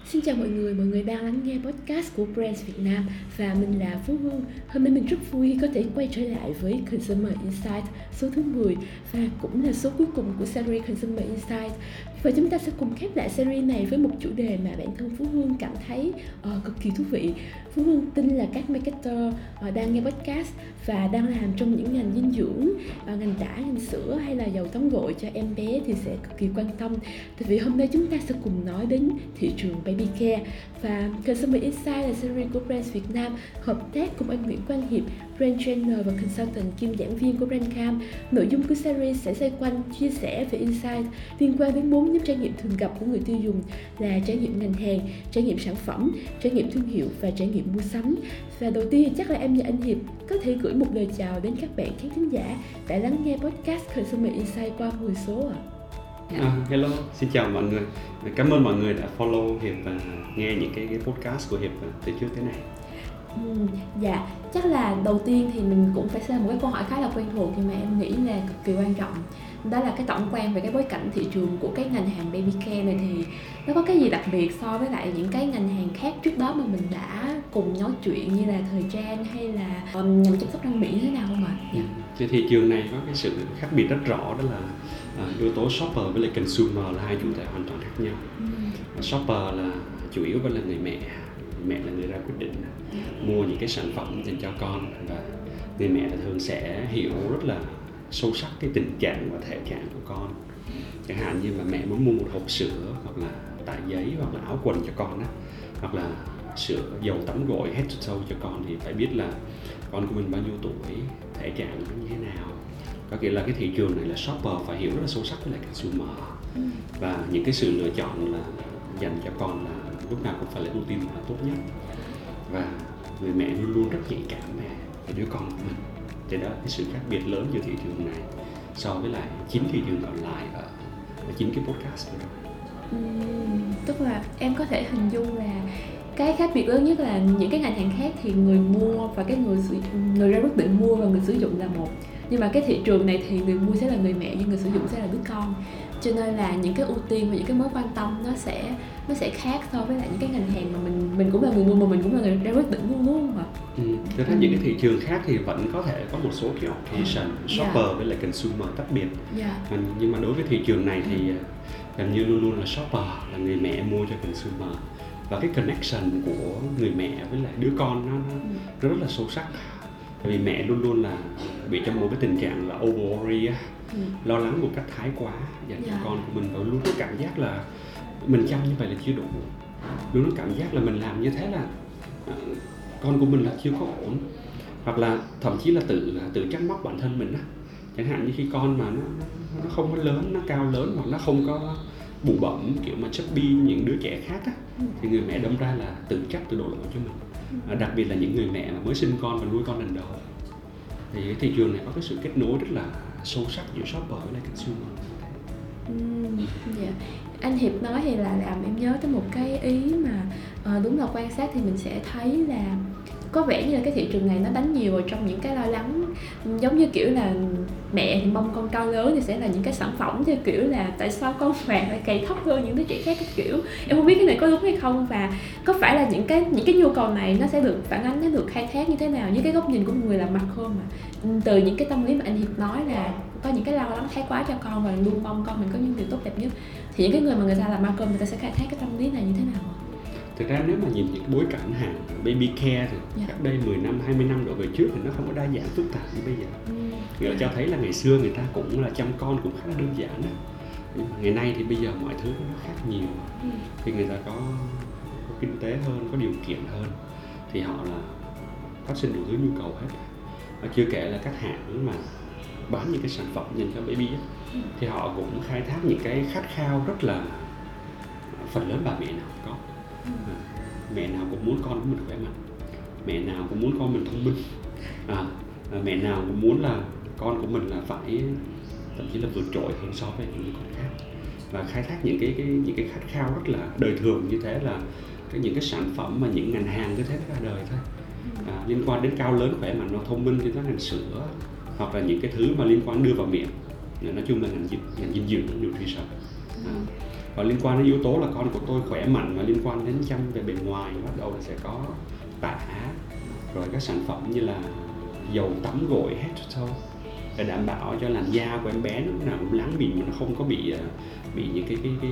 Xin chào mọi người đang lắng nghe podcast của Brands Việt Nam và mình là Phú Hương. Hôm nay mình rất vui khi có thể quay trở lại với Consumer Insight số thứ 10 và cũng là số cuối cùng của series Consumer Insight. Và chúng ta sẽ cùng khép lại series này với một chủ đề mà bản thân Phú Hương cảm thấy cực kỳ thú vị. Phú Hương tin là các marketer đang nghe podcast và đang làm trong những ngành dinh dưỡng, ngành tả, ngành sữa hay là dầu tắm gội cho em bé thì sẽ cực kỳ quan tâm. Tại vì hôm nay chúng ta sẽ cùng nói đến thị trường baby care và Consumer Insight là series của Brands Việt Nam hợp tác cùng anh Nguyễn Quang Hiệp, Brand Trainer và Consultant kiêm giảng viên của Brandcamp. Nội dung của series sẽ xoay quanh chia sẻ về insight liên quan đến 4 nhóm trải nghiệm thường gặp của người tiêu dùng là trải nghiệm ngành hàng, trải nghiệm sản phẩm, trải nghiệm thương hiệu và trải nghiệm mua sắm. Và đầu tiên chắc là em và anh Hiệp có thể gửi một lời chào đến các bạn khán thính giả đã lắng nghe podcast Consumer Insight qua 10 số ạ. Hello, xin chào mọi người. Cảm ơn mọi người đã follow Hiệp và nghe những cái podcast của Hiệp từ trước tới nay. Dạ, chắc là đầu tiên thì mình cũng phải xem một cái câu hỏi khá là quen thuộc nhưng mà em nghĩ là cực kỳ quan trọng. Đó là cái tổng quan về cái bối cảnh thị trường của cái ngành hàng baby care này thì nó có cái gì đặc biệt so với lại những cái ngành hàng khác trước đó mà mình đã cùng nói chuyện như là thời trang hay là ngành chăm sóc răng miệng thế nào không ạ? Trên thị trường này có cái sự khác biệt rất rõ, đó là yếu tố shopper với lại consumer là hai chủ thể hoàn toàn khác nhau. Shopper là chủ yếu vẫn là người mẹ là người ra quyết định mua những cái sản phẩm dành cho con, và người mẹ thường sẽ hiểu rất là sâu sắc cái tình trạng và thể trạng của con. Chẳng hạn như mà mẹ muốn mua một hộp sữa hoặc là tã giấy hoặc là áo quần cho con á, hoặc là sữa dầu tắm gội head to toe cho con thì phải biết là con của mình bao nhiêu tuổi, thể trạng nó như thế nào. Có nghĩa là cái thị trường này là shopper phải hiểu rất là sâu sắc với lại consumer, và những cái sự lựa chọn là dành cho con là lúc nào cũng phải là ưu tiên là tốt nhất, và người mẹ luôn luôn rất nhạy cảm về đứa con của mình. Thế đó là cái sự khác biệt lớn giữa thị trường này so với lại 9 thị trường còn lại ở 9 cái podcast vừa rồi. Tức là em có thể hình dung là cái khác biệt lớn nhất là những cái ngành hàng khác thì người mua và cái người ra quyết định mua và người sử dụng là một, nhưng mà cái thị trường này thì người mua sẽ là người mẹ nhưng người sử dụng sẽ là đứa con, cho nên là những cái ưu tiên và những cái mối quan tâm nó sẽ khác so với lại những cái ngành hàng mà mình cũng là người mua mà mình cũng là người ra quyết định luôn, đúng không ạ? Tôi thấy những cái thị trường khác thì vẫn có thể có một số cái occasion shopper với lại consumer tách biệt, nhưng mà đối với thị trường này thì gần như luôn luôn là shopper là người mẹ mua cho consumer, và cái connection của người mẹ với lại đứa con nó rất là sâu sắc. Tại vì mẹ luôn luôn là bị trong một cái tình trạng là over worry, lo lắng một cách thái quá dành cho con của mình, và luôn có cảm giác là mình chăm như vậy là chưa đủ, luôn có cảm giác là mình làm như thế là con của mình là chưa có ổn, hoặc là thậm chí là tự trách móc bản thân mình á. Chẳng hạn như khi con mà nó không có lớn, nó cao lớn hoặc nó không có bụ bẩm kiểu mà chubby những đứa trẻ khác á, thì người mẹ đâm ra là tự trách, tự đổ lỗi cho mình. Đặc biệt là những người mẹ mà mới sinh con và nuôi con lần đầu, thì cái thị trường này có cái sự kết nối rất là sâu sắc giữa shopper với lại consumer. Anh Hiệp nói thì là làm em nhớ tới một cái ý mà đúng là quan sát thì mình sẽ thấy là có vẻ như là cái thị trường này nó đánh nhiều vào trong những cái lo lắng, giống như kiểu là mẹ thì mong con cao lớn thì sẽ là những cái sản phẩm theo kiểu là tại sao con vàng lại cày thấp hơn những đứa trẻ khác, cái kiểu em không biết cái này có đúng hay không, và có phải là những cái nhu cầu này nó sẽ được phản ánh, nó được khai thác như thế nào với cái góc nhìn của một người làm mặt hơn, mà từ những cái tâm lý mà anh Hiệp nói là có những cái lo lắng thái quá cho con và luôn mong con mình có những điều tốt đẹp nhất, thì những cái người mà người ta làm marketing người ta sẽ khai thác cái tâm lý này như thế nào? Thực ra nếu mà nhìn những bối cảnh hàng baby care thì cách đây 10 năm, 20 năm đổ về trước thì nó không có đa dạng phức tạp như bây giờ. Nghĩa là cho thấy là ngày xưa người ta cũng là chăm con cũng khá là đơn giản đó. Ngày nay thì bây giờ mọi thứ nó khác nhiều. Khi người ta có kinh tế hơn, có điều kiện hơn thì họ là phát sinh đủ thứ nhu cầu hết. Và chưa kể là các hãng mà bán những cái sản phẩm dành cho baby ấy, thì họ cũng khai thác những cái khát khao rất là phần lớn bà mẹ nào cũng có. Mẹ nào cũng muốn con của mình khỏe mạnh, mẹ nào cũng muốn con mình thông minh, mẹ nào cũng muốn là con của mình là phải thậm chí là vượt trội hơn so với những con khác, và khai thác những cái khát khao rất là đời thường như thế là những cái sản phẩm mà những ngành hàng như thế nó ra đời thôi, liên quan đến cao lớn khỏe mạnh và thông minh như là ngành sữa, hoặc là những cái thứ mà liên quan đưa vào miệng, nói chung là ngành dinh dưỡng nutrition. Và liên quan đến yếu tố là con của tôi khỏe mạnh, và liên quan đến chăm về bề ngoài, bắt đầu là sẽ có tã, rồi các sản phẩm như là dầu tắm gội head to toe để đảm bảo cho làn da của em bé lúc nào cũng láng mịn mà nó không có bị những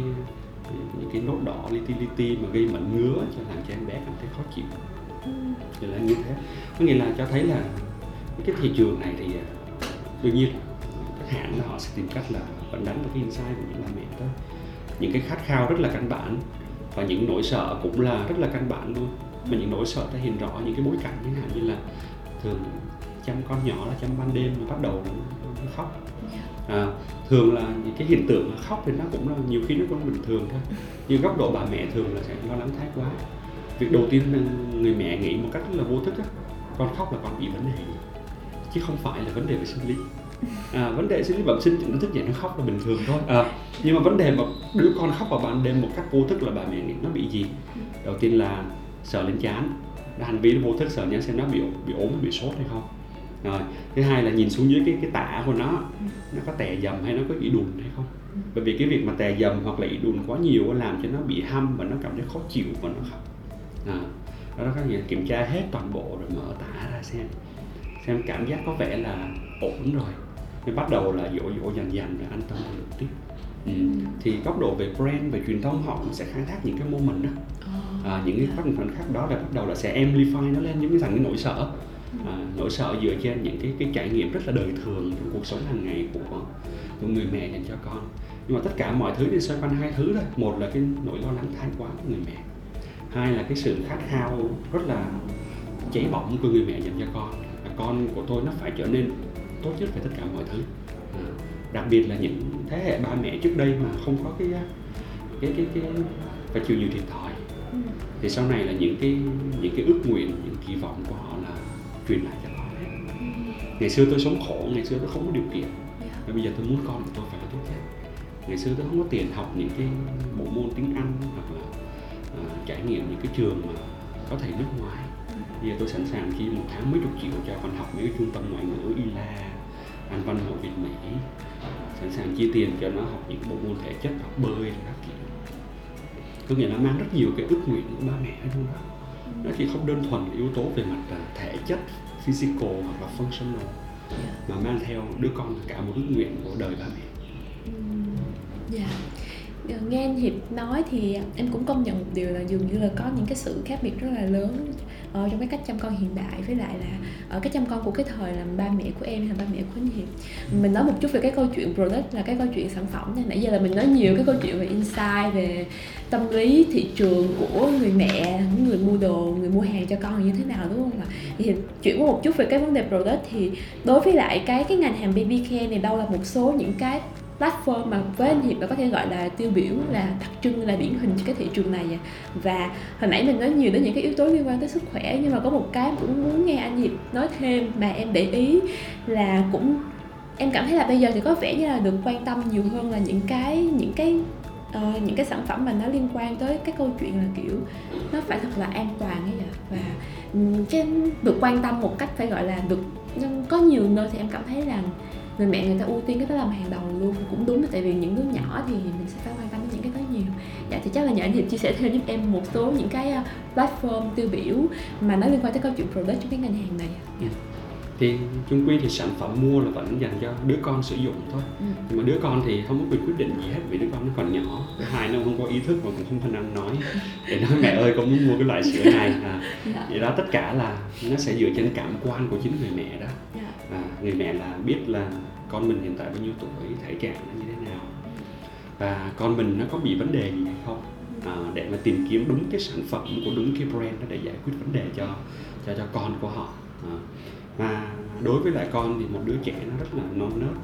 cái nốt đỏ li ti mà gây mẩn ngứa, cho làm cho em bé cảm thấy khó chịu. Thì là như thế, có nghĩa là cho thấy là cái thị trường này thì đương nhiên các hãng là họ sẽ tìm cách là vẫn đánh vào cái insight của những bà mẹ thôi, những cái khát khao rất là căn bản, và những nỗi sợ cũng là rất là căn bản luôn. Mà những nỗi sợ thể hiện rõ những cái bối cảnh, chẳng hạn như là thường chăm con nhỏ là chăm ban đêm mà bắt đầu nó khóc. Thường là những cái hiện tượng khóc thì nó cũng là nhiều khi nó cũng bình thường thôi, nhưng góc độ bà mẹ thường là sẽ lo lắng thái quá. Việc đầu tiên là người mẹ nghĩ một cách rất là vô thức á, con khóc là con bị vấn đề gì, chứ không phải là vấn đề về sinh lý. Vấn đề sinh lý bẩm sinh, nó thức dậy nó khóc là bình thường thôi. Nhưng mà vấn đề mà đứa con khóc vào ban đêm một cách vô thức là bà mẹ nghĩ nó bị gì. Đầu tiên là sờ lên trán, hành vi nó vô thức sờ nhá xem nó bị ốm, bị sốt hay không. Rồi thứ hai là nhìn xuống dưới cái tả của nó có tè dầm hay nó có ị đùn hay không. Bởi vì cái việc mà tè dầm hoặc là ị đùn quá nhiều làm cho nó bị hăm và nó cảm thấy khó chịu và nó khóc. Đó có nghĩa là kiểm tra hết toàn bộ rồi mở tả ra xem cảm giác có vẻ là ổn rồi, nên bắt đầu là dỗ dần rồi an tâm được tiếp. Thì góc độ về brand, về truyền thông họ cũng sẽ khai thác những cái moment đó, những cái phần khác đó, và bắt đầu là sẽ amplify nó lên những cái nỗi sợ. Nỗi sợ dựa trên những cái trải nghiệm rất là đời thường trong cuộc sống hàng ngày của người mẹ dành cho con. Nhưng mà tất cả mọi thứ thì xoay quanh hai thứ thôi. Một là cái nỗi lo lắng thái quá của người mẹ, hai là cái sự khát khao rất là cháy bỏng của người mẹ dành cho con của tôi nó phải trở nên tốt nhất về tất cả mọi thứ. Đặc biệt là những thế hệ ba mẹ trước đây mà không có cái phải chịu nhiều thiệt thòi, thì sau này là những cái ước nguyện, những kỳ vọng của họ là truyền lại cho con hết. Ngày xưa tôi sống khổ, ngày xưa tôi không có điều kiện, và bây giờ tôi muốn con của tôi phải là tốt nhất. Ngày xưa tôi không có tiền học những cái bộ môn tiếng Anh hoặc là trải nghiệm những cái trường mà có thầy nước ngoài. Bây giờ tôi sẵn sàng chi một tháng mấy chục triệu cho con học mấy cái trung tâm ngoại ngữ ILA, Anh văn hội Việt Mỹ, sẵn sàng chi tiền cho nó học những bộ môn thể chất, học bơi các kiểu. Có nghĩa là mang rất nhiều cái ước nguyện của ba mẹ ở trong đó. Nó chỉ không đơn thuần yếu tố về mặt thể chất, physical hoặc là functional, mà mang theo đứa con cả một ước nguyện của đời ba mẹ. Nghe anh Hiệp nói thì em cũng công nhận một điều là dường như là có những cái sự khác biệt rất là lớn trong cái cách chăm con hiện đại với lại là ở cái chăm con của cái thời làm ba mẹ của em hay ba mẹ của anh Hiệp. Mình nói một chút về cái câu chuyện product, là cái câu chuyện sản phẩm này. Nãy giờ là mình nói nhiều cái câu chuyện về insight, về tâm lý thị trường của người mẹ, người mua đồ, người mua hàng cho con như thế nào, đúng không ạ? Thì chuyển qua một chút về cái vấn đề product, thì đối với lại cái ngành hàng baby care này, đâu là một số những cái platform mà với anh Hiệp là có thể gọi là tiêu biểu, là đặc trưng, là điển hình cho cái thị trường này. Và hồi nãy mình nói nhiều đến những cái yếu tố liên quan tới sức khỏe, nhưng mà có một cái cũng muốn nghe anh Hiệp nói thêm mà em để ý là cũng em cảm thấy là bây giờ thì có vẻ như là được quan tâm nhiều hơn là những cái sản phẩm mà nó liên quan tới cái câu chuyện là kiểu nó phải thật là an toàn ấy ạ. Và cái được quan tâm một cách phải gọi là được, có nhiều nơi thì em cảm thấy là người mẹ người ta ưu tiên cái đó làm hàng đầu luôn, cũng đúng, tại vì những đứa nhỏ thì mình sẽ phải quan tâm đến những cái đó nhiều. Thì chắc là nhờ anh Hiệp chia sẻ thêm giúp em một số những cái platform tiêu biểu mà nó liên quan tới câu chuyện product trong cái ngành hàng này. Thì chung quy thì sản phẩm mua là vẫn dành cho đứa con sử dụng thôi. Nhưng mà đứa con thì không có quyền quyết định gì hết, vì đứa con nó còn nhỏ. Thứ hai, nó không có ý thức và cũng không khả năng nói để nói mẹ ơi con muốn mua cái loại sữa này. Vậy đó, tất cả là nó sẽ dựa trên cảm quan của chính người mẹ đó. Người mẹ là biết là con mình hiện tại bao nhiêu tuổi, thể trạng nó như thế nào, và con mình nó có bị vấn đề gì hay không, để mà tìm kiếm đúng cái sản phẩm của đúng cái brand đó để giải quyết vấn đề cho con của họ. Và đối với lại con thì một đứa trẻ nó rất là non nớt,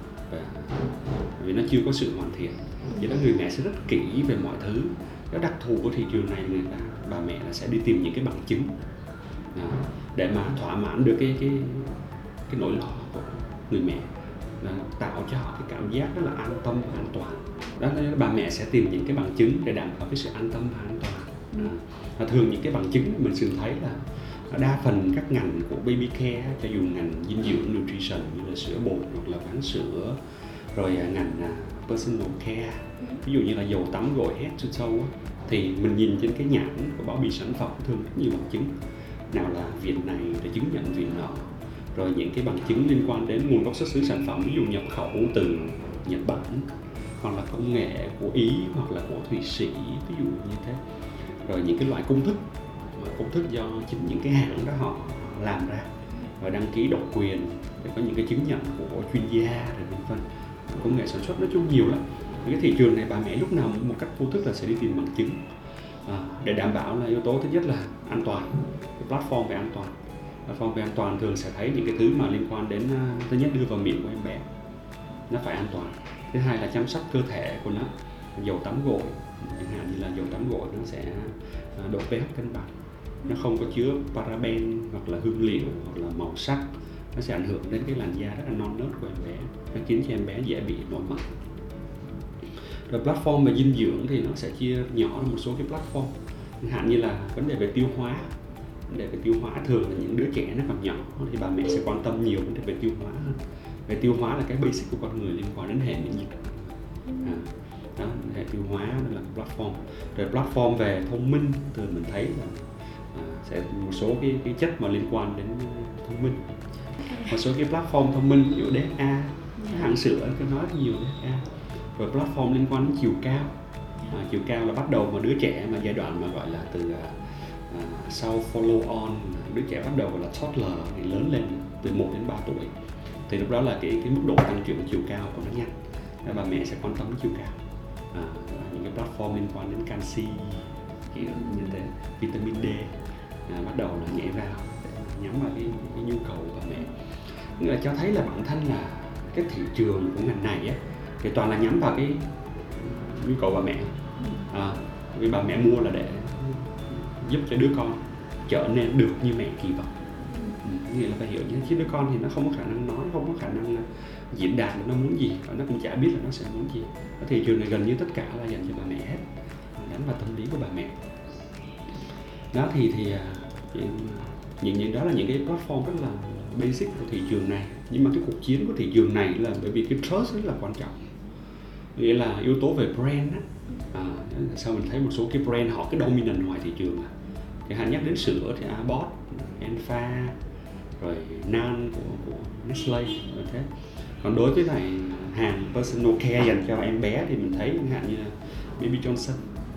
vì nó chưa có sự hoàn thiện, vậy đó người mẹ sẽ rất kỹ về mọi thứ. Cái đặc thù của thị trường này, bà mẹ là sẽ đi tìm những cái bằng chứng để mà thỏa mãn được cái nỗi lo của người mẹ, tạo cho họ cái cảm giác rất là an tâm và an toàn. Đó là bà mẹ sẽ tìm những cái bằng chứng để đảm bảo cái sự an tâm và an toàn. Và thường những cái bằng chứng mình thường thấy là đa phần các ngành của baby care, cho dù ngành dinh dưỡng nutrition như là sữa bột hoặc là ván sữa, rồi ngành personal care, ví dụ như là dầu tắm gội head to toe á, thì mình nhìn trên cái nhãn của bao bì sản phẩm thường rất nhiều bằng chứng, nào là viện này để chứng nhận viện nọ, rồi những cái bằng chứng liên quan đến nguồn gốc xuất xứ sản phẩm, ví dụ nhập khẩu từ Nhật Bản, hoặc là công nghệ của Ý hoặc là của Thụy Sĩ, ví dụ như thế. Rồi những cái loại công thức do chính những cái hãng đó họ làm ra và đăng ký độc quyền, để có những cái chứng nhận của chuyên gia rồi vân vân. Công nghệ sản xuất nói chung nhiều lắm. Cái thị trường này bà mẹ lúc nào một cách vô thức là sẽ đi tìm bằng chứng để đảm bảo là yếu tố thứ nhất là an toàn, cái platform về an toàn. Platform về an toàn thường sẽ thấy những cái thứ mà liên quan đến thứ nhất đưa vào miệng của em bé nó phải an toàn, thứ hai là chăm sóc cơ thể của nó, dầu tắm gội chẳng hạn như là dầu tắm gội nó sẽ độ pH cân bằng, nó không có chứa paraben hoặc là hương liệu hoặc là màu sắc, nó sẽ ảnh hưởng đến cái làn da rất là non nớt của em bé, nó khiến cho em bé dễ bị nổi mẩn. Rồi platform về dinh dưỡng thì nó sẽ chia nhỏ ra một số cái platform, chẳng hạn như là vấn đề về tiêu hóa. Vấn đề về tiêu hóa thường là những đứa trẻ nó còn nhỏ thì bà mẹ sẽ quan tâm nhiều vấn đề về tiêu hóa hơn. Về tiêu hóa là cái basic của con người liên quan đến hệ miễn dịch. Đó, hệ tiêu hóa đó là platform. Rồi platform về thông minh thường mình thấy là sẽ một số cái chất mà liên quan đến thông minh. Một số cái platform thông minh ví dụ DHA, hãng sữa cứ nói nhiều DHA. Rồi platform liên quan đến chiều cao. Chiều cao là bắt đầu mà đứa trẻ mà giai đoạn mà gọi là từ sau follow on, đứa trẻ bắt đầu gọi là toddler thì lớn lên từ 1 đến 3 tuổi. Thì lúc đó là cái mức độ tăng trưởng chiều cao của nó nhanh. Và bà mẹ sẽ quan tâm đến chiều cao. Những cái platform liên quan đến canxi kiểu như thế, vitamin D bắt đầu là nhảy vào để nhắm vào cái nhu cầu của bà mẹ. Nghĩa là cho thấy là bản thân là cái thị trường của ngành này á, thì toàn là nhắm vào cái nhu cầu bà mẹ. Vì bà mẹ mua là để giúp cho đứa con trở nên được như mẹ kỳ vọng. Nghĩa là phải hiểu như chứ đứa con thì nó không có khả năng nói, không có khả năng diễn đạt là nó muốn gì, và nó cũng chả biết là nó sẽ muốn gì. Cái thị trường này gần như tất cả là dành cho bà mẹ hết, đánh vào tâm lý của bà mẹ. Đó thì những đó là những cái platform rất là basic của thị trường này. Nhưng mà cái cuộc chiến của thị trường này là bởi vì cái trust rất là quan trọng. Nghĩa là yếu tố về brand á. Sao mình thấy một số cái brand họ cái dominant ngoài thị trường thì hắn nhắc đến sữa thì Abbott, Enfa, rồi Nan của Nestle như thế. Còn đối với lại hàng personal care dành cho em bé thì mình thấy chẳng hạn như Baby Johnson.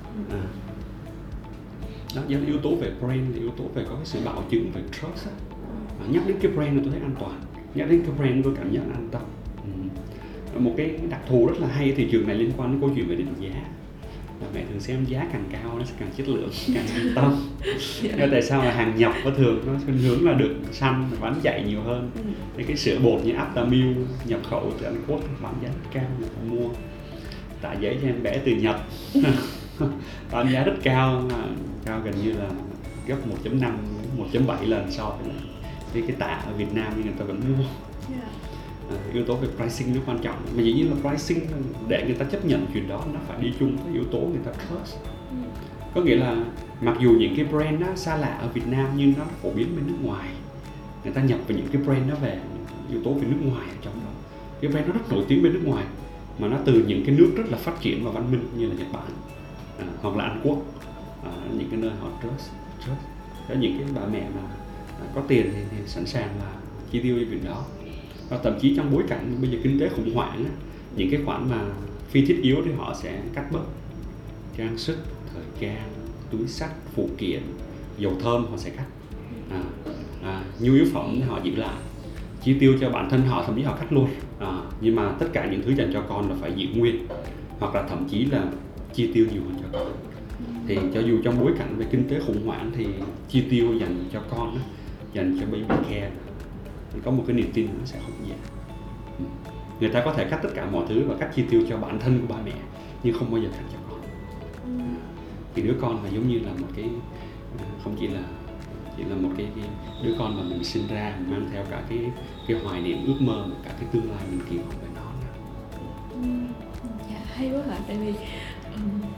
Đó, yếu tố về brand, yếu tố về có cái sự bảo chứng về trust. Nhắc đến cái brand tôi thấy an toàn, nhắc đến cái brand tôi cảm giác an tâm. Một cái đặc thù rất là hay ở thị trường này liên quan đến câu chuyện về định giá. Mẹ thường xem giá càng cao nó sẽ càng chất lượng, càng an tâm. Nhưng tại sao là hàng nhập có thường nó khuynh hướng là được săn bán chạy nhiều hơn. Thì cái sữa bột như Aptamil nhập khẩu từ Anh Quốc bán giá rất cao, người ta mua tạ giấy cho em bé từ Nhật bán giá rất cao, cao gần như là gấp 1.5 1.7 lần so với cái tạ ở Việt Nam nhưng người ta vẫn mua. Yếu tố về pricing nó quan trọng, mà dĩ nhiên là pricing để người ta chấp nhận chuyện đó nó phải đi chung với yếu tố người ta trust. Có nghĩa là mặc dù những cái brand nó xa lạ ở Việt Nam nhưng nó phổ biến bên nước ngoài, người ta nhập về những cái brand nó về yếu tố về nước ngoài ở trong đó. Cái brand nó rất nổi tiếng bên nước ngoài mà nó từ những cái nước rất là phát triển và văn minh như là Nhật Bản hoặc là Anh Quốc, những cái nơi họ trust. Có những cái bà mẹ mà có tiền thì sẵn sàng là chi tiêu cho việc đó. Và thậm chí trong bối cảnh bây giờ kinh tế khủng hoảng, những cái khoản mà phi thiết yếu thì họ sẽ cắt bớt. Trang sức, thời trang, túi xách, phụ kiện, dầu thơm họ sẽ cắt. Nhu yếu phẩm thì họ giữ lại. Chi tiêu cho bản thân họ thậm chí họ cắt luôn. Nhưng mà tất cả những thứ dành cho con là phải giữ nguyên, hoặc là thậm chí là chi tiêu nhiều hơn cho con. Thì cho dù trong bối cảnh về kinh tế khủng hoảng thì chi tiêu dành cho con, dành cho baby care có một cái niềm tin nó sẽ không giảm. Người ta có thể cắt tất cả mọi thứ và cắt chi tiêu cho bản thân của ba mẹ nhưng không bao giờ cắt cho con. Thì đứa con là giống như là một cái, không chỉ là một cái đứa con mà mình sinh ra, mình mang theo cả cái hoài niệm ước mơ, cả cái tương lai mình kỳ vọng về nó. Dạ, hay quá hả, tại vì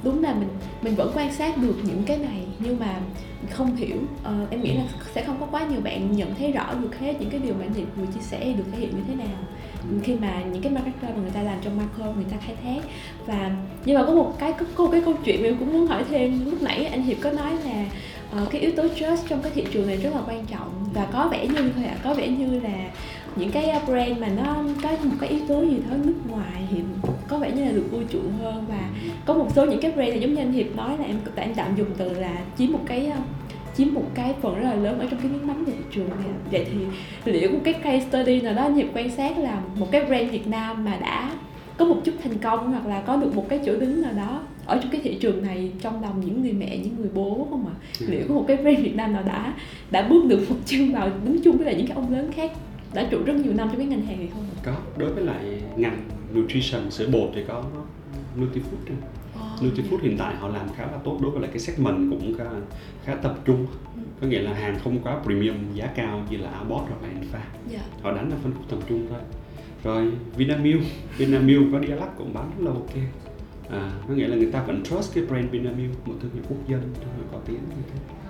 đúng là mình vẫn quan sát được những cái này nhưng mà không hiểu. Em nghĩ là sẽ không có quá nhiều bạn nhận thấy rõ được hết những cái điều mà anh Hiệp vừa chia sẻ được thể hiện như thế nào khi mà những cái marketer mà người ta làm trong macro người ta khai thác. và Nhưng mà có một cái câu chuyện mà em cũng muốn hỏi thêm. Lúc nãy anh Hiệp có nói là cái yếu tố trust trong cái thị trường này rất là quan trọng, và có vẻ như là những cái brand mà nó có một cái yếu tố gì đó nước ngoài thì có vẻ như là được ưa chuộng hơn, và có một số những cái brand thì giống như anh Hiệp nói là em tạm dùng từ là chiếm một cái phần rất là lớn ở trong cái miếng bánh về thị trường này. Vậy thì liệu một cái case study nào đó anh Hiệp quan sát là một cái brand Việt Nam mà đã có một chút thành công hoặc là có được một cái chỗ đứng nào đó ở trong cái thị trường này trong lòng những người mẹ, những người bố không ạ? Liệu có một cái brand Việt Nam nào đã bước được một chân vào đứng chung với lại những cái ông lớn khác đã trụ rất nhiều năm trong cái ngành hàng này không ạ? Có, đối với lại ngành nutrition sữa bột thì có Nutifood. Nutifood hiện tại họ làm khá là tốt đối với lại cái segment cũng khá tập trung. Có nghĩa là hàng không quá premium giá cao như là Albot hoặc là Enfa. Họ đánh là phân khúc tầm trung thôi. Rồi Vinamilk có Dialog cũng bán rất là ok. Có nghĩa là người ta vẫn trust cái brand Vinamilk, một thương hiệu quốc dân, thương hiệu có tiếng như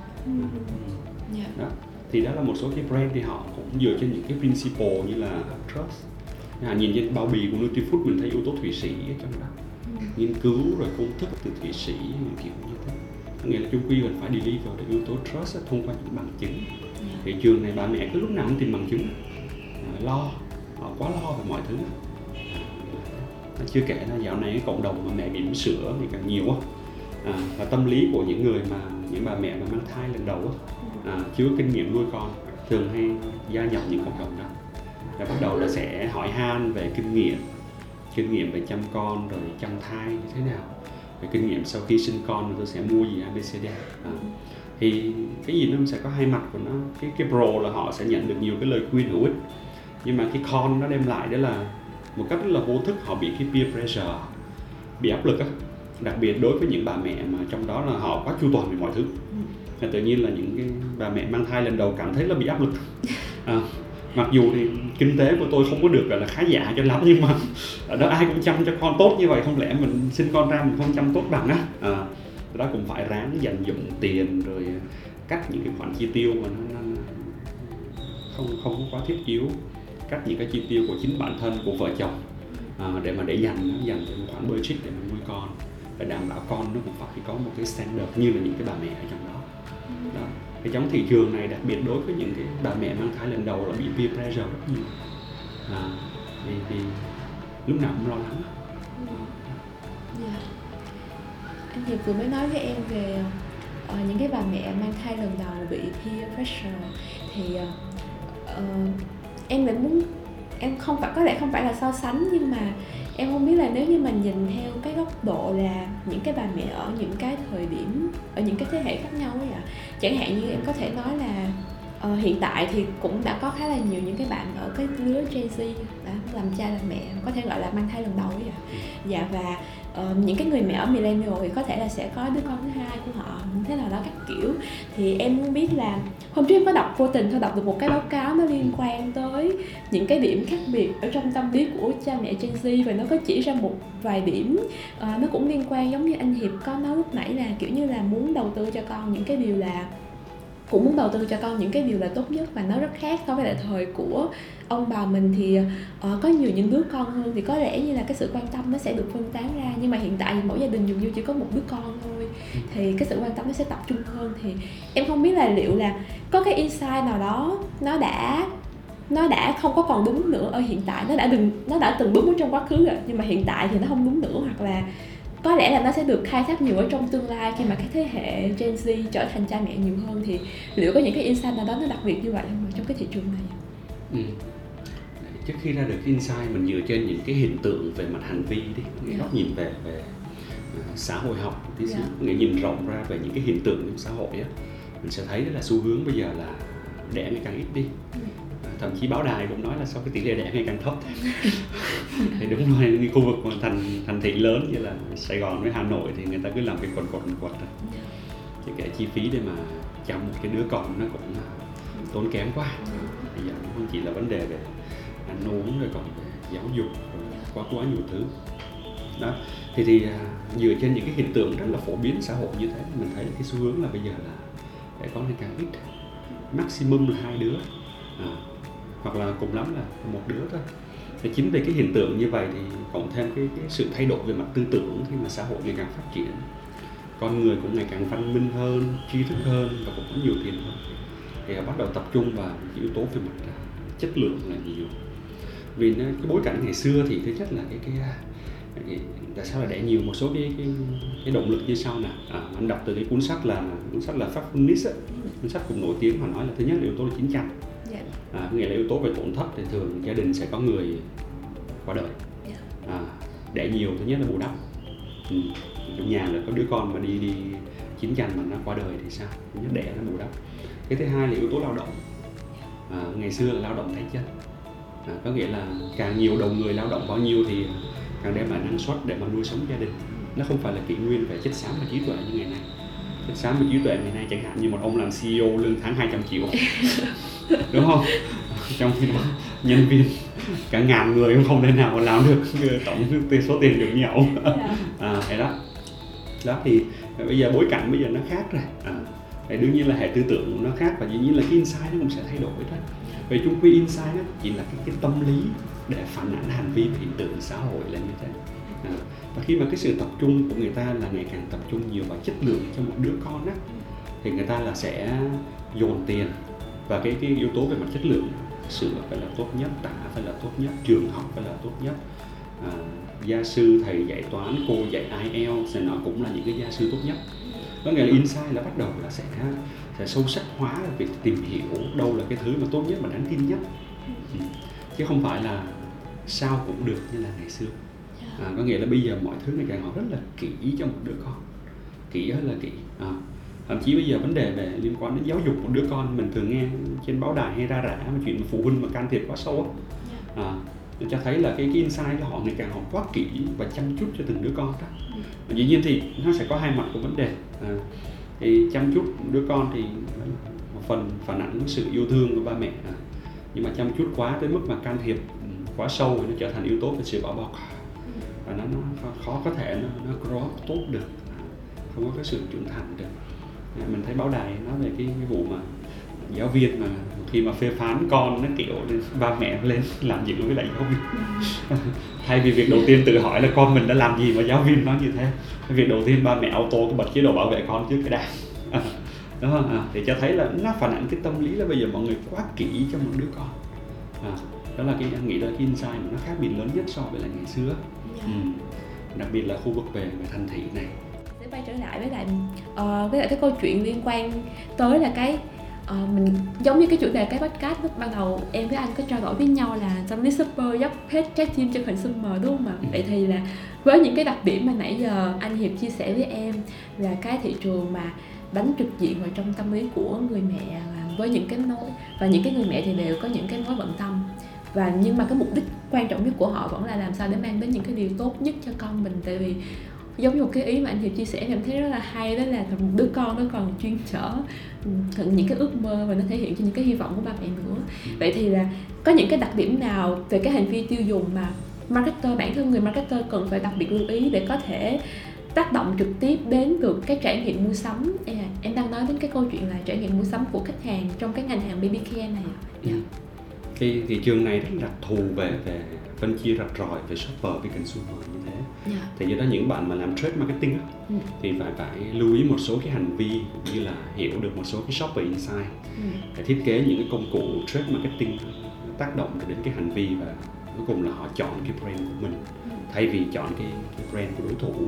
thế. Đó. Thì đó là một số cái brand thì họ cũng dựa trên những cái principle như là trust. Nhìn trên bao bì của Nutifood mình thấy yếu tố Thụy Sĩ ở trong đó. Nghiên cứu rồi công thức từ Thụy Sĩ kiểu như thế. Có nghĩa là chung quy mình phải deliver được yếu tố trust thông qua những bằng chứng. Thị trường này bà mẹ cứ lúc nào cũng tìm bằng chứng, họ quá lo về mọi thứ. Chưa kể là dạo này cái cộng đồng mà mẹ bỉm sữa thì càng nhiều và tâm lý của những bà mẹ mà mang thai lần đầu chưa kinh nghiệm nuôi con thường hay gia nhập những cộng đồng đó, và bắt đầu là sẽ hỏi han về kinh nghiệm về chăm con rồi chăm thai như thế nào, về kinh nghiệm sau khi sinh con rồi tôi sẽ mua gì ABCD. Thì cái gì nó sẽ có hai mặt của nó. Cái pro là họ sẽ nhận được nhiều cái lời khuyên hữu ích, nhưng mà cái con nó đem lại đó là một cách rất là vô thức họ bị cái peer pressure, bị áp lực đặc biệt đối với những bà mẹ mà trong đó là họ quá chu toàn về mọi thứ. Tự nhiên là những cái bà mẹ mang thai lần đầu cảm thấy là bị áp lực. Mặc dù thì kinh tế của tôi không có được gọi là khá giả cho lắm, nhưng mà ở đó ai cũng chăm cho con tốt như vậy, không lẽ mình sinh con ra mình không chăm tốt bằng đó cũng phải ráng dành dụm tiền rồi cắt những cái khoản chi tiêu mà nó không có quá thiết yếu, cắt những cái chi tiêu của chính bản thân của vợ chồng để dành cho một khoản budget để mà nuôi con, để đảm bảo con nó cũng phải có một cái standard như là những cái bà mẹ ở trong đó. Cái trong thị trường này đặc biệt đối với những cái bà mẹ mang thai lần đầu là bị peer pressure rất nhiều, vì lúc nào cũng lo lắng. Anh Hiệp vừa mới nói với em về những cái bà mẹ mang thai lần đầu bị peer pressure, thì em có lẽ không phải là so sánh, nhưng mà em không biết là nếu như mình nhìn theo cái góc độ là những cái bà mẹ ở những cái thời điểm, ở những cái thế hệ khác nhau ấy chẳng hạn như em có thể nói là hiện tại thì cũng đã có khá là nhiều những cái bạn ở cái lứa Gen Z đã làm cha làm mẹ, có thể gọi là mang thai lần đầu ấy và những cái người mẹ ở millennial thì có thể là sẽ có đứa con thứ hai của họ thế nào đó các kiểu. Thì em muốn biết là hôm trước em có vô tình đọc được một cái báo cáo nó liên quan tới những cái điểm khác biệt ở trong tâm lý của cha mẹ Gen Z, và nó có chỉ ra một vài điểm nó cũng liên quan giống như anh Hiệp có nói lúc nãy, là kiểu như là muốn đầu tư cho con những cái điều là tốt nhất, và nó rất khác so với lại thời của ông bà mình. Thì có nhiều những đứa con hơn thì có lẽ như là cái sự quan tâm nó sẽ được phân tán ra, nhưng mà hiện tại thì mỗi gia đình dường như chỉ có một đứa con thôi thì cái sự quan tâm nó sẽ tập trung hơn. Thì em không biết là liệu là có cái insight nào đó nó đã không có còn đúng nữa ở hiện tại, nó đã từng đúng ở trong quá khứ rồi nhưng mà hiện tại thì nó không đúng nữa, hoặc là có lẽ là nó sẽ được khai thác nhiều ở trong tương lai khi mà cái thế hệ Gen Z trở thành cha mẹ nhiều hơn. Thì liệu có những cái insight nào đó nó đặc biệt như vậy không trong cái thị trường này? Trước khi ra được cái insight mình dựa trên những cái hiện tượng về mặt hành vi đi, góc nhìn về xã hội học tí xíu, nghĩa nhìn rộng ra về những cái hiện tượng trong xã hội mình sẽ thấy đó là xu hướng bây giờ là đẻ ngày càng ít đi. Thậm chí báo đài cũng nói là sau cái tỷ lệ đẻ ngày càng thấp. Thì đúng rồi, những khu vực mà thành thị lớn như là Sài Gòn với Hà Nội thì người ta cứ làm cái quần chỉ cái chi phí để mà chăm một cái đứa con nó cũng tốn kém quá. Bây giờ không chỉ là vấn đề về ăn uống rồi còn về giáo dục rồi quá nhiều thứ. Đó. Thì dựa trên những cái hiện tượng rất là phổ biến xã hội như thế, mình thấy cái xu hướng là bây giờ là để có ngày càng ít, maximum là 2 đứa, hoặc là cùng lắm là 1 đứa thôi. Thì chính vì cái hiện tượng như vậy thì cộng thêm cái sự thay đổi về mặt tư tưởng khi mà xã hội ngày càng phát triển, con người cũng ngày càng văn minh hơn, tri thức hơn và cũng có nhiều tiền hơn, thì bắt đầu tập trung vào những yếu tố về mặt chất lượng là nhiều. Vì cái bối cảnh ngày xưa thì thứ nhất là cái tại sao là để nhiều một số cái động lực như sau nè. Anh đọc từ cái cuốn sách là Factfulness, cuốn sách cũng nổi tiếng, họ nói là thứ nhất là yếu tố là chiến tranh. Nghĩa là yếu tố về tổn thất thì thường gia đình sẽ có người qua đời. Để nhiều thứ nhất là bù đắp. Trong nhà là có đứa con mà đi chiến tranh mà nó qua đời thì sao? Thứ nhất đẻ nó bù đắp. Cái thứ hai là yếu tố lao động. Ngày xưa là lao động tay chân. Có nghĩa là càng nhiều đầu người lao động bao nhiêu thì càng đem lại năng suất để mà nuôi sống gia đình. Nó không phải là kỷ nguyên về chất xám và trí tuệ như ngày nay. Chất xám và trí tuệ ngày nay chẳng hạn như một ông làm CEO lương tháng 200 triệu, đúng không? Trong khi đó nhân viên cả ngàn người cũng không thể nào làm được tổng số tiền được như ổng. Đó thì bây giờ bối cảnh bây giờ nó khác rồi. Thì đương nhiên là hệ tư tưởng nó khác và dĩ nhiên là cái insight nó cũng sẽ thay đổi thôi. Về chung quy insight nó chỉ là cái tâm lý để phản ảnh hành vi và hiện tượng xã hội là như thế. Và khi mà cái sự tập trung của người ta là ngày càng tập trung nhiều vào chất lượng cho một đứa con á, thì người ta là sẽ dồn tiền và cái yếu tố về mặt chất lượng, sữa phải là tốt nhất, tả phải là tốt nhất, trường học phải là tốt nhất, gia sư thầy dạy toán, cô dạy IELTS thì nó cũng là những cái gia sư tốt nhất. Có nghĩa là insight là bắt đầu là sẽ sâu sắc hóa việc tìm hiểu đâu là cái thứ mà tốt nhất và đáng tin nhất, chứ không phải là sao cũng được như là ngày xưa. Có nghĩa là bây giờ mọi thứ ngày càng họ rất là kỹ cho một đứa con, kỹ hơn là kỹ. Thậm chí bây giờ vấn đề về liên quan đến giáo dục một đứa con, mình thường nghe trên báo đài hay ra rã một chuyện mà phụ huynh mà can thiệp quá sâu cho thấy là cái insight của họ ngày càng họ quá kỹ và chăm chút cho từng đứa con đó. Dĩ nhiên thì nó sẽ có hai mặt của vấn đề. Thì chăm chút đứa con thì một phần phản ánh sự yêu thương của ba mẹ, nhưng mà chăm chút quá tới mức mà can thiệp quá sâu thì nó trở thành yếu tố về sự bảo bọc, và nó khó có thể nó grow up tốt được, không có cái sự trưởng thành được. Mình thấy báo đài nói về cái vụ mà giáo viên mà khi mà phê phán con nó kiểu ba mẹ lên làm gì với lại giáo viên. Thay vì việc đầu tiên tự hỏi là con mình đã làm gì mà giáo viên nói như thế, việc đầu tiên ba mẹ auto có bật chế độ bảo vệ con trước cái đàn. Đúng không? Thì cho thấy là nó phản ánh cái tâm lý là bây giờ mọi người quá kỹ cho một đứa con. Đó là anh nghĩ là cái insight mà nó khác biệt lớn nhất so với lại ngày xưa. Đặc biệt là khu vực về thành thị này. Để quay trở lại với lại cái câu chuyện liên quan tới là cái mình giống như cái chủ đề cái podcast lúc ban đầu em với anh có trao đổi với nhau là tâm lý shopper dốc hết trái tim cho consumer, đúng không ạ? Vậy thì là với những cái đặc điểm mà nãy giờ anh Hiệp chia sẻ với em là cái thị trường mà đánh trực diện vào trong tâm lý của người mẹ, với những cái mối, và những cái người mẹ thì đều có những cái mối bận tâm, nhưng mà cái mục đích quan trọng nhất của họ vẫn là làm sao để mang đến những cái điều tốt nhất cho con mình. Tại vì giống như một cái ý mà anh Hiệp chia sẻ em thấy rất là hay, đó là một đứa con nó còn chuyên chở những cái ước mơ và nó thể hiện cho những cái hy vọng của ba mẹ nữa. Vậy thì là có những cái đặc điểm nào về cái hành vi tiêu dùng mà bản thân người marketer cần phải đặc biệt lưu ý để có thể tác động trực tiếp đến được cái trải nghiệm mua sắm? Em đang nói đến cái câu chuyện là trải nghiệm mua sắm của khách hàng trong cái ngành hàng baby care này. Cái thị trường này rất đặc thù về phân chia rạch ròi về shopper với consumer như thế. Thì do đó những bạn mà làm trade marketing thì phải lưu ý một số cái hành vi, cũng như là hiểu được một số cái shopper insight để thiết kế những cái công cụ trade marketing tác động đến cái hành vi, và cuối cùng là họ chọn cái brand của mình thay vì chọn cái brand của đối thủ.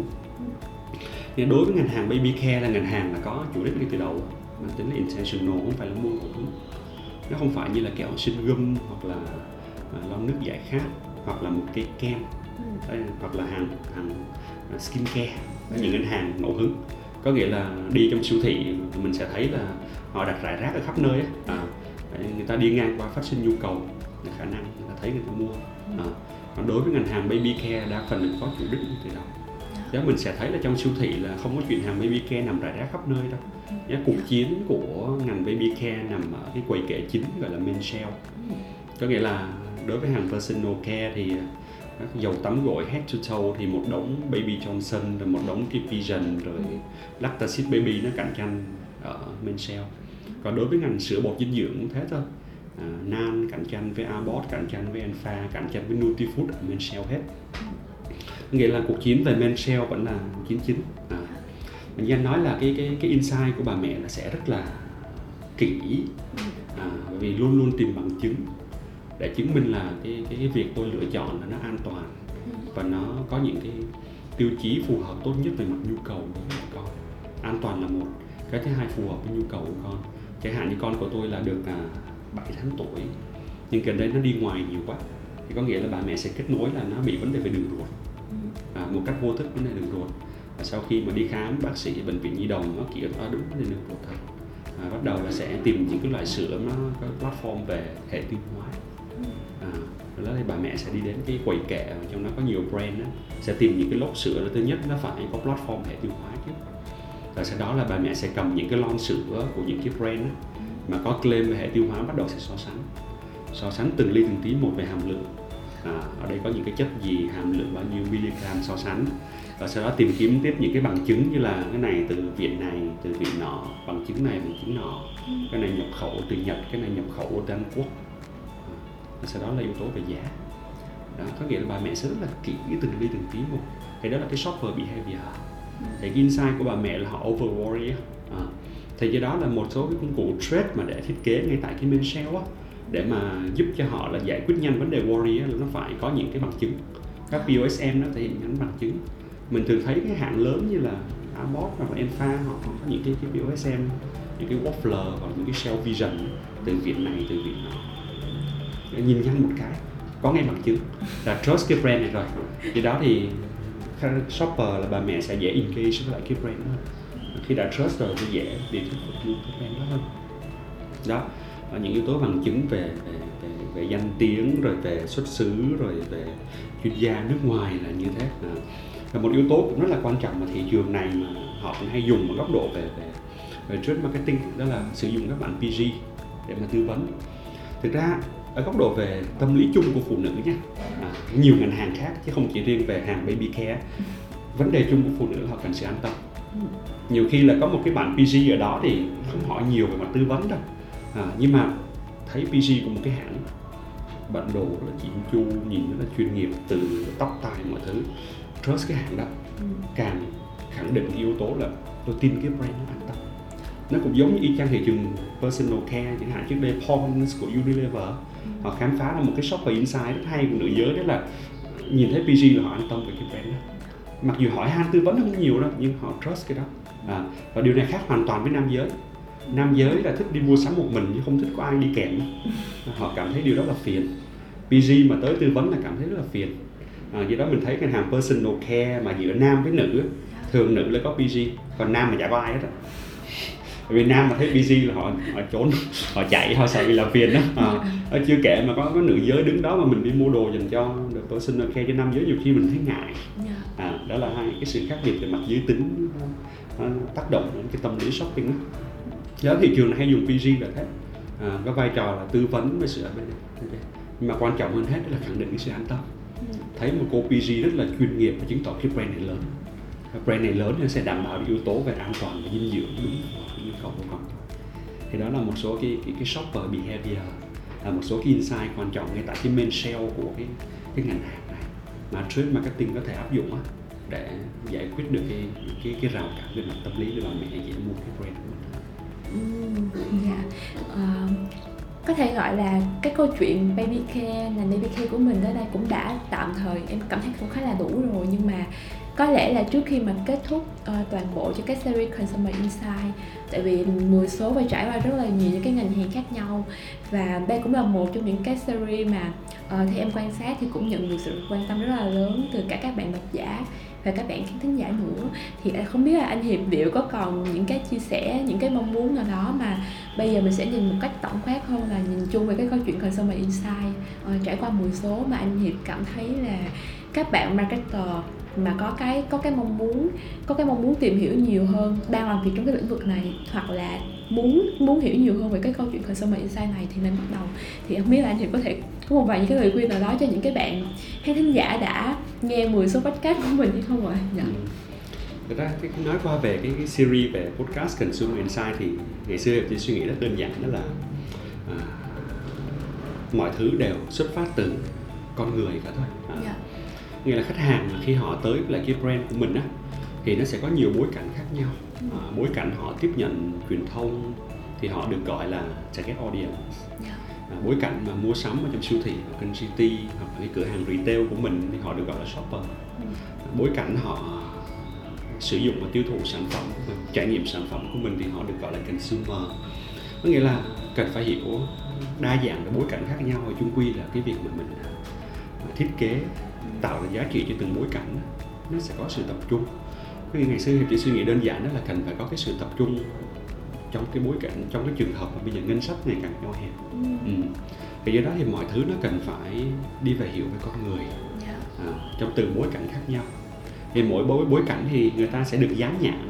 Thì đối với ngành hàng baby care là ngành hàng là có chủ đích ngay từ đầu, mà tính là intentional, không phải là mua cổ hứng. Nó không phải như là kẹo sinh gum hoặc là lon nước giải khát hoặc là một cái kem, hoặc là hàng skincare, những ngành hàng ngẫu hứng. Có nghĩa là đi trong siêu thị mình sẽ thấy là họ đặt rải rác ở khắp nơi người ta đi ngang qua phát sinh nhu cầu, khả năng người ta thấy người ta mua. Còn đối với ngành hàng baby care đa phần có chủ đích từ đầu. Đó, mình sẽ thấy là trong siêu thị là không có chuyện hàng baby care nằm rải rác khắp nơi đâu. Cuộc chiến của ngành baby care nằm ở cái quầy kệ chính gọi là main shelf. Có nghĩa là đối với hàng personal care thì Các dầu tắm gội head to toe thì một đống Baby Johnson, rồi một đống Keep Vision, rồi Lactaseed Baby nó cạnh tranh ở Men Shell. Còn đối với ngành sữa bột dinh dưỡng cũng thế thôi. Nan cạnh tranh với Abbott, cạnh tranh với Enfa, cạnh tranh với Nutifood ở Men Shell hết. Nghĩa là cuộc chiến về Men Shell vẫn là chiến chính. Như anh nói là cái insight của bà mẹ là sẽ rất là kỹ, bởi vì luôn luôn tìm bằng chứng để chứng minh là cái việc tôi lựa chọn là nó an toàn và nó có những cái tiêu chí phù hợp tốt nhất về mặt nhu cầu của con. An toàn là một, cái thứ hai phù hợp với nhu cầu của con. Chẳng hạn như con của tôi là được 7 tháng tuổi, nhưng gần đây nó đi ngoài nhiều quá, thì có nghĩa là bà mẹ sẽ kết nối là nó bị vấn đề về đường ruột, một cách vô thức vấn đề đường ruột. Và sau khi mà đi khám bác sĩ bệnh viện Nhi Đồng, nó kiểu đúng vấn đề đường ruột thật. Bắt đầu là sẽ tìm những cái loại sữa nó có platform về hệ tiêu hóa. Đó thì bà mẹ sẽ đi đến cái quầy kệ mà trong đó có nhiều brand đó, sẽ tìm những cái lốt sữa là thứ nhất nó phải có platform hệ tiêu hóa trước. Rồi sau đó là bà mẹ sẽ cầm những cái lon sữa của những cái brand đó, mà có claim về hệ tiêu hóa, bắt đầu sẽ so sánh từng ly từng tí một về hàm lượng. Ở đây có những cái chất gì, hàm lượng bao nhiêu miligram so sánh. Và sau đó tìm kiếm tiếp những cái bằng chứng như là cái này từ viện này, từ viện nọ, bằng chứng này, bằng chứng nọ. Cái này nhập khẩu từ Nhật, cái này nhập khẩu từ Anh Quốc. Sau đó là yếu tố về giá. Đó, có nghĩa là bà mẹ sẽ rất là kỹ từng ly từng tí một. Thì đó là cái shopper behavior. Thì cái insight của bà mẹ là họ over worry. Thì cái đó là một số cái công cụ trade mà để thiết kế ngay tại cái Men Shell á, để mà giúp cho họ là giải quyết nhanh vấn đề worry á, là nó phải có những cái bằng chứng. Các POSM nó thể hiện những bằng chứng. Mình thường thấy cái hãng lớn như là Abbott hoặc là Enfa, họ có những cái POSM, những cái Waffler hoặc những cái Shell Vision từ viện này, từ viện nọ. Nhìn nhanh một cái có ngay bằng chứng là trust cái brand này rồi, thì đó thì shopper là bà mẹ sẽ dễ engage với lại cái brand đó. Khi đã trust rồi thì dễ để thuyết phục luôn cái brand đó hơn. Đó, những yếu tố bằng chứng về danh tiếng, rồi về xuất xứ, rồi về chuyên gia nước ngoài là như thế. Và một yếu tố cũng rất là quan trọng mà thị trường này mà họ cũng hay dùng ở góc độ về trade marketing, đó là sử dụng các bạn PG để mà tư vấn. Thực ra ở góc độ về tâm lý chung của phụ nữ nha, nhiều ngành hàng khác chứ không chỉ riêng về hàng baby care, vấn đề chung của phụ nữ là họ cần sự an tâm. Nhiều khi là có một cái bạn PG ở đó thì không hỏi nhiều về mặt tư vấn đâu, nhưng mà thấy PG của một cái hãng bận đồ rất là chỉn chu, nhìn rất là chuyên nghiệp, từ tóc tai mọi thứ, trust cái hãng đó, càng khẳng định cái yếu tố là tôi tin cái brand nó an tâm. Nó cũng giống như y chang thị trường personal care, chẳng hạn trước đây Pond's của Unilever, họ khám phá ra một cái shopper insight rất hay của nữ giới, đó là nhìn thấy PG là họ an tâm về cái brand đó. Mặc dù hỏi han tư vấn không nhiều đâu, nhưng họ trust cái đó. Và điều này khác hoàn toàn với nam giới. Nam giới là thích đi mua sắm một mình chứ không thích có ai đi kèm. Họ cảm thấy điều đó là phiền. PG mà tới tư vấn là cảm thấy rất là phiền. Do đó mình thấy cái hàng personal care mà giữa nam với nữ, thường nữ là có PG, còn nam mà chả có ai hết á. Bởi vì nam mà thấy PG là họ trốn, họ chạy, họ sợ bị làm phiền đó. Chưa kể mà có nữ giới đứng đó mà mình đi mua đồ dành cho personal care cho nam giới, nhiều khi mình thấy ngại. Đó là hai cái sự khác biệt về mặt giới tính tác động đến cái tâm lý shopping đó. Đó, thị trường này hay dùng PG là thế, có vai trò là tư vấn với sự ở bên này. Nhưng mà quan trọng hơn hết là khẳng định cái sự an tâm. Thấy một cô PG rất là chuyên nghiệp và chứng tỏ cái brand này lớn. Brand này lớn thì sẽ đảm bảo yếu tố về an toàn và dinh dưỡng đúng nhu cầu của con. Thì đó là một số cái shopper behavior, là một số cái insight quan trọng ngay tại cái main shell của cái ngành hàng này mà trade marketing có thể áp dụng để giải quyết được cái rào cản về mặt tâm lý để bà mẹ dễ mua cái brand của mình. Có thể gọi là cái câu chuyện baby care, ngành baby care của mình ở đây cũng đã tạm thời em cảm thấy cũng khá là đủ rồi, nhưng mà có lẽ là trước khi mà kết thúc toàn bộ cho cái series Consumer Insight, tại vì 10 số phải trải qua rất là nhiều những cái ngành hàng khác nhau, và đây cũng là một trong những cái series mà thì em quan sát thì cũng nhận được sự quan tâm rất là lớn từ cả các bạn độc giả và các bạn khán thính giả nữa. Thì không biết là anh Hiệp liệu có còn những cái chia sẻ, những cái mong muốn nào đó mà bây giờ mình sẽ nhìn một cách tổng quát hơn, là nhìn chung về cái câu chuyện Consumer Insight trải qua 10 số mà anh Hiệp cảm thấy là các bạn marketer mà có cái mong muốn tìm hiểu nhiều hơn, đang làm việc trong cái lĩnh vực này, hoặc là muốn hiểu nhiều hơn về cái câu chuyện Consumer Insight này thì nên bắt đầu. Thì không biết là anh Hiệp có thể có một vài những cái lời khuyên nào đó cho những cái bạn khán thính giả đã nghe 10 số podcast của mình hay không ạ? Dạ. Thực ra cái nói qua về cái series về podcast Consumer Insight thì ngày xưa em chỉ suy nghĩ rất đơn giản, đó là mọi thứ đều xuất phát từ con người cả thôi. Nghĩa là khách hàng khi họ tới lại cái brand của mình á, thì nó sẽ có nhiều bối cảnh khác nhau. Bối cảnh họ tiếp nhận truyền thông thì họ được gọi là target audience. Bối cảnh mà mua sắm ở trong siêu thị hoặc kênh city hoặc là cái cửa hàng retail của mình thì họ được gọi là shopper. Bối cảnh họ sử dụng và tiêu thụ sản phẩm của mình, trải nghiệm sản phẩm của mình thì họ được gọi là consumer. Có nghĩa là cần phải hiểu đa dạng các bối cảnh khác nhau, và chung quy là cái việc mà mình thiết kế tạo ra giá trị cho từng bối cảnh nó sẽ có sự tập trung. Ngày xưa thì chỉ suy nghĩ đơn giản đó là cần phải có cái sự tập trung trong cái bối cảnh, trong cái trường hợp mà bây giờ ngân sách ngày càng eo hẹp. Vì do đó thì mọi thứ nó cần phải đi về hiểu về con người trong từng bối cảnh khác nhau. Thì mỗi bối cảnh thì người ta sẽ được dán nhãn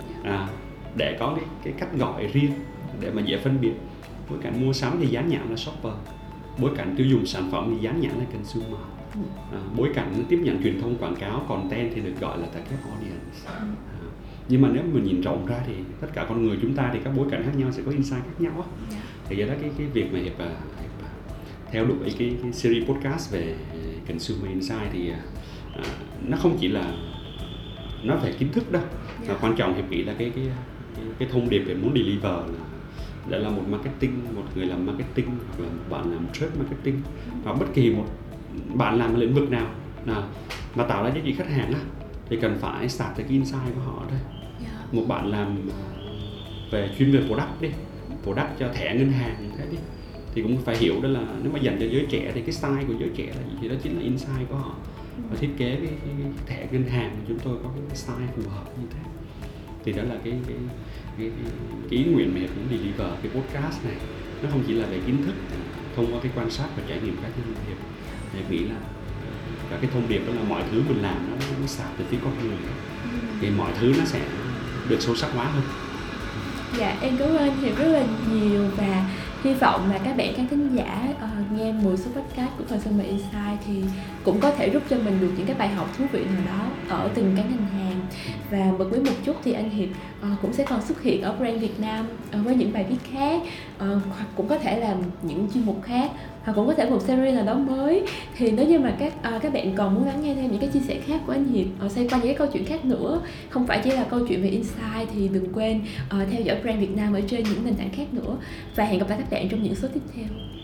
để có cái cách gọi riêng để mà dễ phân biệt. Bối cảnh mua sắm thì dán nhãn là shopper, bối cảnh tiêu dùng sản phẩm thì dán nhãn là consumer. Bối cảnh tiếp nhận truyền thông quảng cáo content thì được gọi là target audience. Nhưng mà nếu mình nhìn rộng ra thì tất cả con người chúng ta thì các bối cảnh khác nhau sẽ có insight khác nhau. Thì do đó cái việc mà Hiệp theo đuổi cái series podcast về Consumer Insight thì nó không chỉ là nói về kiến thức đâu, mà quan trọng Hiệp nghĩ là cái thông điệp để muốn deliver là để là một marketing, một người làm marketing hoặc là một bạn làm trade marketing hoặc bất kỳ một bạn làm lĩnh vực nào mà tạo ra giá trị khách hàng thì cần phải start từ cái insight của họ thôi. Một bạn làm về chuyên về product cho thẻ ngân hàng thế đi, thì cũng phải hiểu đó là nếu mà dành cho giới trẻ thì cái style của giới trẻ là gì, thì đó chính là insight của họ. Và thiết kế cái thẻ ngân hàng chúng tôi có cái style phù hợp như thế. Thì đó là cái ý nguyện mà Hiệp muốn deliver cái podcast này. Nó không chỉ là về kiến thức, thông qua cái quan sát và trải nghiệm cá nhân của Hiệp nghĩ là cả cái thông điệp đó là mọi thứ mình làm nó sạc từ phía con người, thì mọi thứ nó sẽ được sâu sắc hóa hơn. Dạ, em cảm ơn Hiệp rất là nhiều, và hy vọng là các bạn khán thính giả nghe 10 số podcast của Consumer Insight thì cũng có thể rút cho mình được những cái bài học thú vị nào đó ở từng cái ngành hàng. Và bật mí một chút thì anh Hiệp cũng sẽ còn xuất hiện ở Brand Việt Nam với những bài viết khác, hoặc cũng có thể làm những chuyên mục khác, hoặc cũng có thể một series nào đó mới. Thì nếu như mà các bạn còn muốn lắng nghe thêm những cái chia sẻ khác của anh Hiệp xoay quanh những cái câu chuyện khác nữa, không phải chỉ là câu chuyện về Insight, thì đừng quên theo dõi Brand Việt Nam ở trên những nền tảng khác nữa. Và hẹn gặp lại các bạn trong những số tiếp theo.